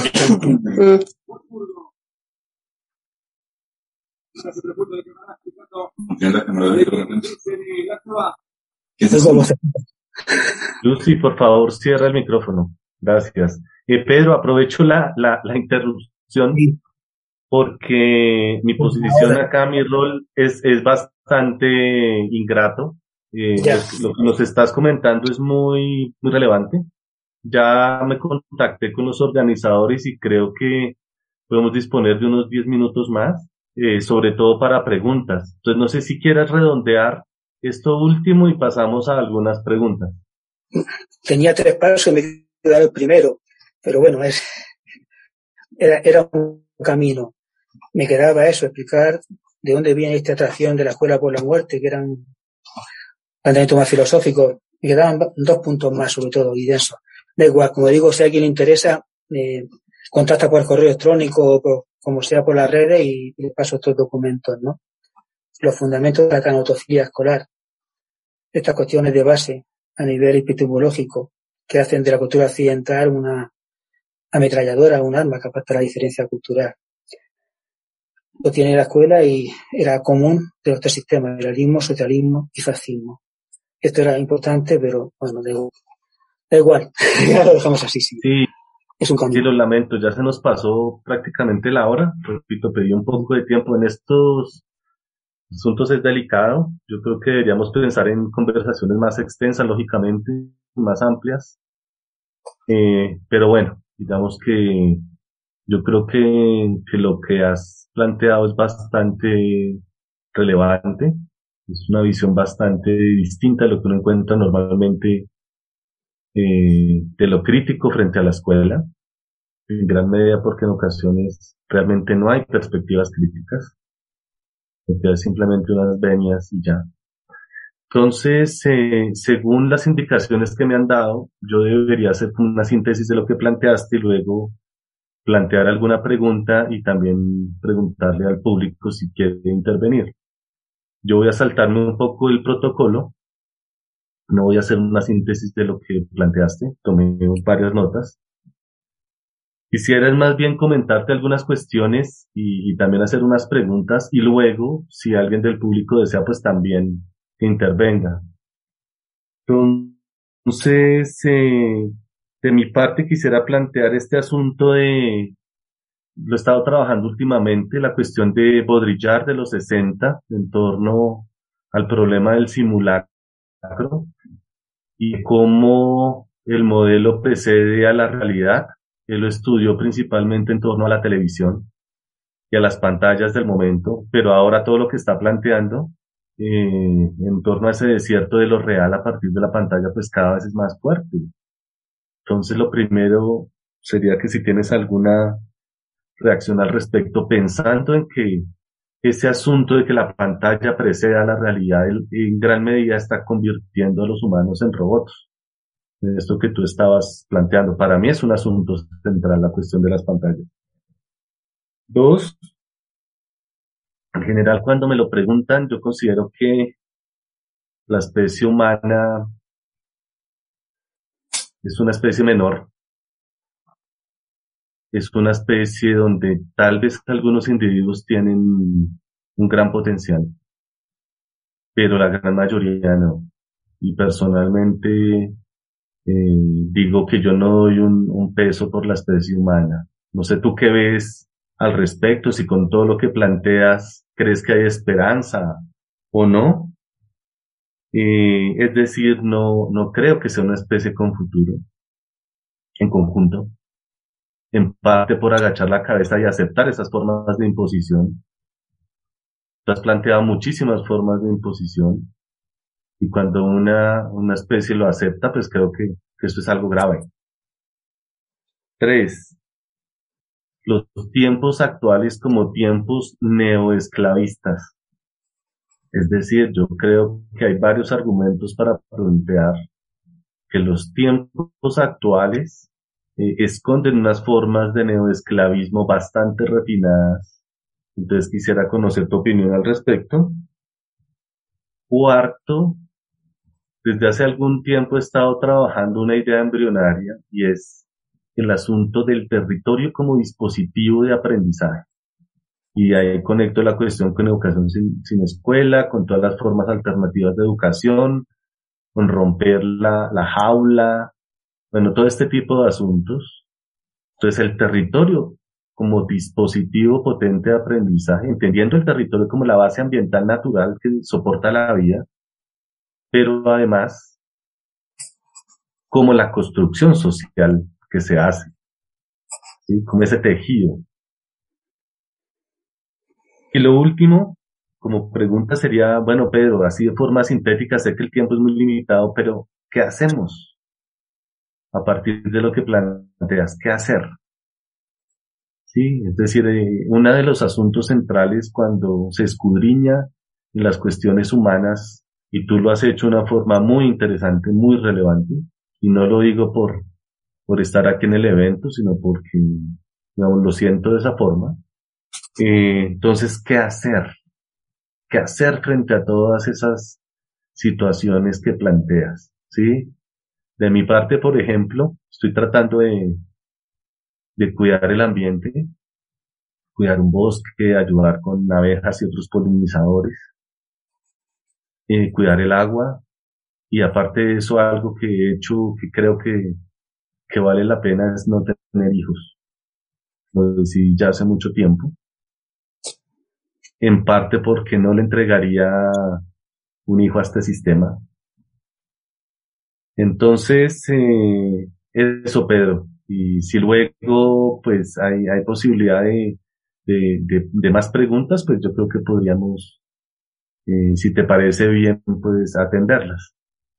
Speaker 2: Lucy, por favor, cierra el micrófono. Gracias. Eh, Pedro, aprovecho la, la, la interrupción. Sí. porque mi
Speaker 1: Pues
Speaker 2: posición
Speaker 1: ahora,
Speaker 2: acá, mi rol es, es bastante ingrato. Eh,
Speaker 1: ya,
Speaker 2: lo, que- lo que nos estás comentando es muy, muy relevante. Ya me contacté con los organizadores y creo que podemos disponer de unos diez minutos más, eh, sobre todo para preguntas. Entonces, no sé si quieras redondear esto último y pasamos a algunas preguntas.
Speaker 1: tenía tres pasos y me quedaba el primero, pero bueno, es, era, era un camino. Me quedaba eso, explicar de dónde viene esta atracción de la escuela por la muerte, que eran planteamientos más filosóficos. Me quedaban dos puntos más, sobre todo, y densos. Da igual, como digo, si a alguien le interesa, eh, contacta por correo electrónico o por, como sea por las redes y, y le paso estos documentos, ¿no? Los fundamentos de la canautofilia escolar, estas cuestiones de base a nivel epistemológico que hacen de la cultura occidental una ametralladora, un arma capaz de la diferencia cultural. Lo tiene la escuela y era común de los tres sistemas, liberalismo, socialismo y fascismo. Esto era importante, pero bueno, da igual. Da igual. Ya lo dejamos así, sí.
Speaker 2: Sí,
Speaker 1: Es un
Speaker 2: sí,
Speaker 1: camino.
Speaker 2: lo lamento, ya se nos pasó prácticamente la hora. Repito, pedí un poco de tiempo en estos asuntos, es delicado. Yo creo que deberíamos pensar en conversaciones más extensas, lógicamente, más amplias. Eh, pero bueno, digamos que yo creo que, que lo que has planteado es bastante relevante. Es una visión bastante distinta a lo que uno encuentra normalmente, eh, de lo crítico frente a la escuela, en gran medida porque en ocasiones realmente no hay perspectivas críticas, porque hay simplemente unas venias y ya. Entonces, eh, según las indicaciones que me han dado, yo debería hacer como una síntesis de lo que planteaste y luego plantear alguna pregunta y también preguntarle al público si quiere intervenir. Yo voy a saltarme un poco el protocolo, no voy a hacer una síntesis de lo que planteaste, tomé varias notas. Quisiera más bien comentarte algunas cuestiones y, y también hacer unas preguntas y luego, si alguien del público desea, pues también que intervenga. Entonces, eh, de mi parte quisiera plantear este asunto de, lo he estado trabajando últimamente, la cuestión de Baudrillard de los sesenta en torno al problema del simulacro y cómo el modelo precede a la realidad. Él lo estudió principalmente en torno a la televisión y a las pantallas del momento, pero ahora todo lo que está planteando, eh, en torno a ese desierto de lo real a partir de la pantalla, pues cada vez es más fuerte. Entonces, lo primero sería que si tienes alguna reacción al respecto, pensando en que ese asunto de que la pantalla preceda a la realidad, él, en gran medida está convirtiendo a los humanos en robots. Esto que tú estabas planteando, para mí es un asunto central la cuestión de las pantallas. Dos, en general, cuando me lo preguntan, yo considero que la especie humana es una especie menor, es una especie donde tal vez algunos individuos tienen un gran potencial, pero la gran mayoría no. Y personalmente, eh, digo que yo no doy un, un peso por la especie humana. No sé tú qué ves al respecto, si con todo lo que planteas crees que hay esperanza o no. Eh, es decir, no, no creo que sea una especie con futuro en conjunto, en parte por agachar la cabeza y aceptar esas formas de imposición. Tú has planteado muchísimas formas de imposición y cuando una, una especie lo acepta, pues creo que, que esto es algo grave. Tres, los tiempos actuales como tiempos neoesclavistas. Es decir, yo creo que hay varios argumentos para plantear que los tiempos actuales, eh, esconden unas formas de neoesclavismo bastante refinadas. Entonces quisiera conocer tu opinión al respecto. Cuarto, desde hace algún tiempo he estado trabajando una idea embrionaria y es el asunto del territorio como dispositivo de aprendizaje. Y ahí conecto la cuestión con educación sin, sin escuela, con todas las formas alternativas de educación, con romper la, la jaula, bueno, todo este tipo de asuntos. Entonces el territorio como dispositivo potente de aprendizaje, entendiendo el territorio como la base ambiental natural que soporta la vida, pero además como la construcción social que se hace, ¿sí? Como ese tejido. Y lo último, como pregunta sería, bueno, Pedro, así de forma sintética, sé que el tiempo es muy limitado, pero ¿qué hacemos a partir de lo que planteas? ¿Qué hacer? Sí, es decir, eh, uno de los asuntos centrales cuando se escudriña en las cuestiones humanas, y tú lo has hecho de una forma muy interesante, muy relevante, y no lo digo por, por estar aquí en el evento, sino porque, digamos, lo siento de esa forma. Eh, entonces, ¿qué hacer? ¿Qué hacer frente a todas esas situaciones que planteas? ¿Sí? De mi parte, por ejemplo, estoy tratando de, de cuidar el ambiente, cuidar un bosque, ayudar con abejas y otros polinizadores, eh, cuidar el agua, y aparte de eso, algo que he hecho que creo que, que vale la pena es no tener hijos. Lo decidí ya hace mucho tiempo, en parte porque no le entregaría un hijo a este sistema. Entonces, eh, eso, Pedro. Y si luego, pues, hay, hay posibilidad de, de, de, de más preguntas, pues yo creo que podríamos, eh, si te parece bien, pues, atenderlas.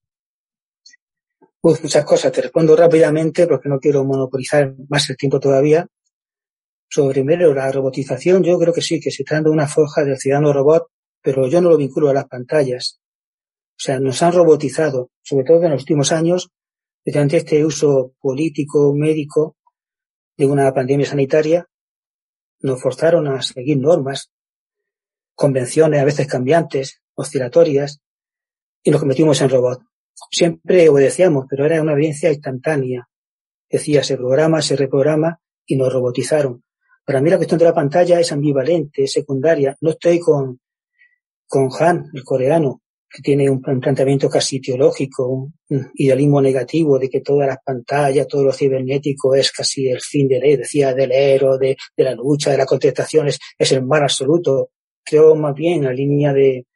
Speaker 1: Pues muchas cosas. Te respondo rápidamente porque no quiero monopolizar más el tiempo todavía. Sobre primero la robotización, yo creo que sí, que se está dando una forja del ciudadano robot, pero yo no lo vinculo a las pantallas. O sea, nos han robotizado, sobre todo en los últimos años, mediante este uso político, médico de una pandemia sanitaria, nos forzaron a seguir normas, convenciones a veces cambiantes, oscilatorias, y nos convertimos en robots. Siempre obedecíamos, pero era una obediencia instantánea. Decía, se programa, se reprograma y nos robotizaron. Para mí la cuestión de la pantalla es ambivalente, es secundaria. No estoy con, con Han, el coreano, que tiene un planteamiento casi teológico, un, un idealismo negativo de que todas las pantallas, todo lo cibernético es casi el fin de ley, decía, del héroe, de, de la lucha, de las contestaciones, es el mal absoluto. Creo más bien en la línea de,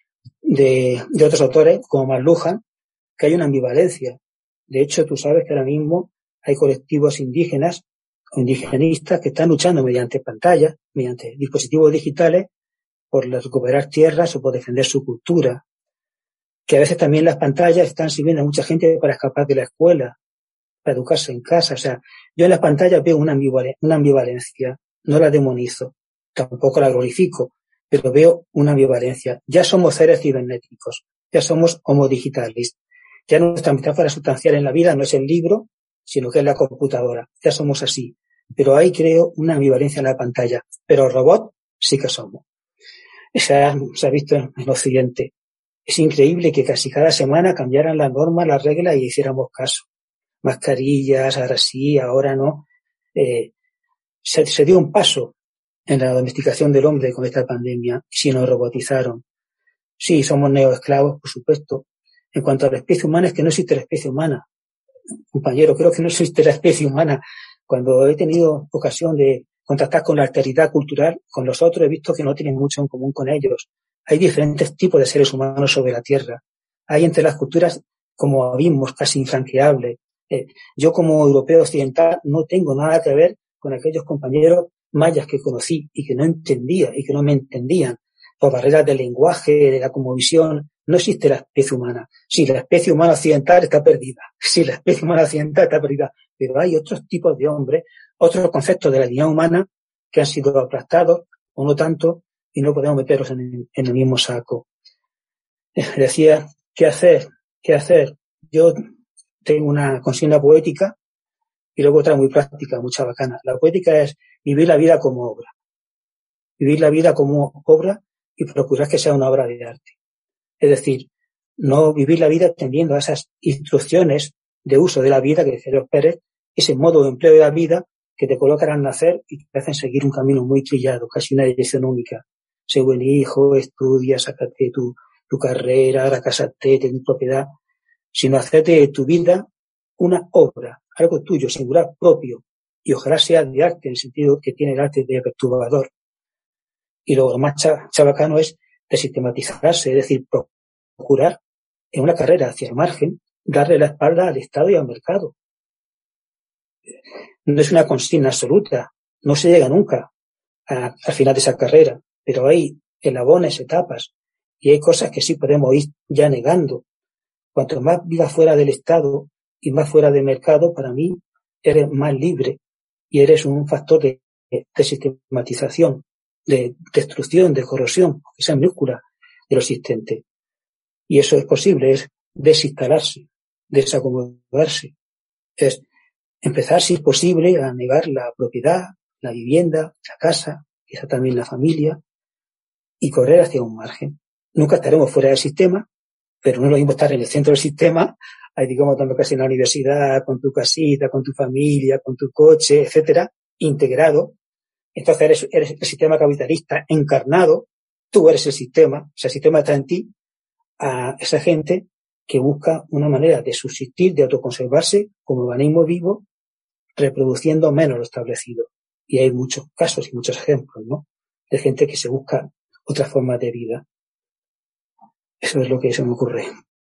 Speaker 1: de, de otros autores, como McLuhan, que hay una ambivalencia. De hecho, tú sabes que ahora mismo hay colectivos indígenas o indigenistas que están luchando mediante pantallas, mediante dispositivos digitales, por recuperar tierras o por defender su cultura. Que a veces también las pantallas están sirviendo a mucha gente para escapar de la escuela, para educarse en casa. O sea, yo en las pantallas veo una ambivalencia, una ambivalencia, no la demonizo, tampoco la glorifico, pero veo una ambivalencia. Ya somos seres cibernéticos, ya somos homo digitalis. Ya nuestra metáfora sustancial en la vida no es el libro, sino que es la computadora. Ya somos así. Pero ahí creo una ambivalencia en la pantalla. Pero robot sí que somos. Se ha, se ha visto en el Occidente. Es increíble que casi cada semana cambiaran las normas, las reglas y hiciéramos caso. Mascarillas, ahora sí, ahora no. Eh, se, se dio un paso en la domesticación del hombre con esta pandemia, si nos robotizaron. Sí, somos neoesclavos, por supuesto. En cuanto a la especie humana, es que no existe la especie humana. Compañero, creo que no existe la especie humana. Cuando he tenido ocasión de contactar con la alteridad cultural, con los otros, he visto que no tienen mucho en común con ellos. Hay diferentes tipos de seres humanos sobre la Tierra. Hay entre las culturas como abismos casi infranqueables. Eh, yo como europeo occidental no tengo nada que ver con aquellos compañeros mayas que conocí y que no entendía y que no me entendían por barreras del lenguaje, de la cosmovisión. No existe la especie humana. Sí, la especie humana occidental está perdida. Sí, la especie humana occidental está perdida. Pero hay otros tipos de hombres, otros conceptos de la dignidad humana que han sido aplastados, o no tanto, y no podemos meterlos en el, en el mismo saco. Decía, ¿qué hacer? ¿Qué hacer? Yo tengo una consigna poética y luego otra muy práctica, mucha bacana. La poética es vivir la vida como obra. Vivir la vida como obra y procurar que sea una obra de arte. Es decir, no vivir la vida atendiendo a esas instrucciones de uso de la vida que dice George Pérez, ese modo de empleo de la vida que te colocan al nacer y te hacen seguir un camino muy trillado, casi una dirección única. Sé buen hijo, estudia, sácate tu, tu carrera, ahora cásate, ten propiedad, sino hacerte de tu vida una obra, algo tuyo, singular, propio, y ojalá sea de arte, en el sentido que tiene el arte de perturbador. Y lo más chabacano es de sistematizarse, es decir, procurar en una carrera hacia el margen, darle la espalda al Estado y al mercado. No es una consigna absoluta, no se llega nunca a, al final de esa carrera, pero hay eslabones, etapas, y hay cosas que sí podemos ir ya negando. Cuanto más vivas fuera del Estado y más fuera del mercado, para mí eres más libre y eres un factor de, de sistematización, de destrucción, de corrosión, esa minúscula de lo existente. Y eso es posible, es desinstalarse, desacomodarse, es empezar, si es posible, a negar la propiedad, la vivienda, la casa, quizá también la familia, y correr hacia un margen. Nunca estaremos fuera del sistema, pero no es lo mismo estar en el centro del sistema, ahí digamos dando casi en la universidad, con tu casita, con tu familia, con tu coche, etcétera, integrado. Entonces eres, eres el sistema capitalista encarnado, tú eres el sistema, o sea, el sistema está en ti, a esa gente que busca una manera de subsistir, de autoconservarse como organismo vivo, reproduciendo menos lo establecido. Y hay muchos casos y muchos ejemplos, ¿no? De gente que se busca otras formas de vida. Eso es lo que se me ocurre.